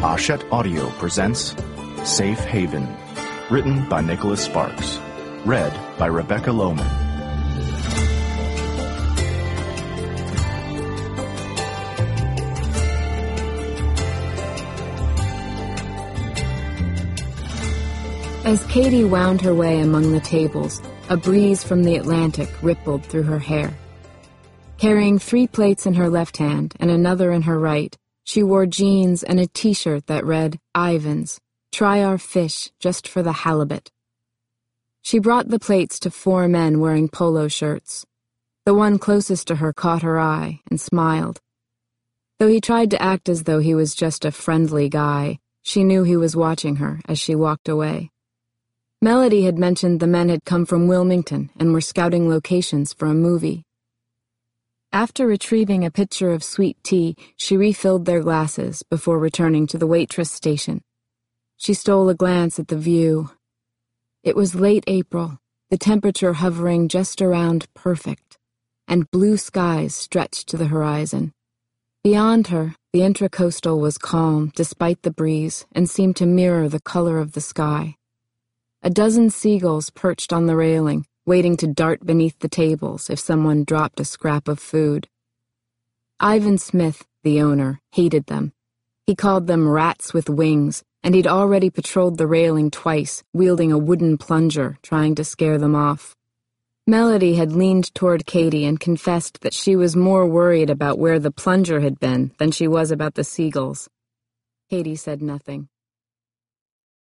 Hachette Audio presents Safe Haven, written by Nicholas Sparks, read by Rebecca Lohman. As Katie wound her way among the tables, a breeze from the Atlantic rippled through her hair. Carrying 3 plates in her left hand and another in her right, she wore jeans and a t-shirt that read, "Ivan's, try our fish just for the halibut." She brought the plates to 4 men wearing polo shirts. The one closest to her caught her eye and smiled. Though he tried to act as though he was just a friendly guy, she knew he was watching her as she walked away. Melody had mentioned the men had come from Wilmington and were scouting locations for a movie. After retrieving a pitcher of sweet tea, she refilled their glasses before returning to the waitress station. She stole a glance at the view. It was late April, the temperature hovering just around perfect, and blue skies stretched to the horizon. Beyond her, the Intracoastal was calm despite the breeze and seemed to mirror the color of the sky. A dozen seagulls perched on the railing, waiting to dart beneath the tables if someone dropped a scrap of food. Ivan Smith, the owner, hated them. He called them rats with wings, and he'd already patrolled the railing twice, wielding a wooden plunger, trying to scare them off. Melody had leaned toward Katie and confessed that she was more worried about where the plunger had been than she was about the seagulls. Katie said nothing.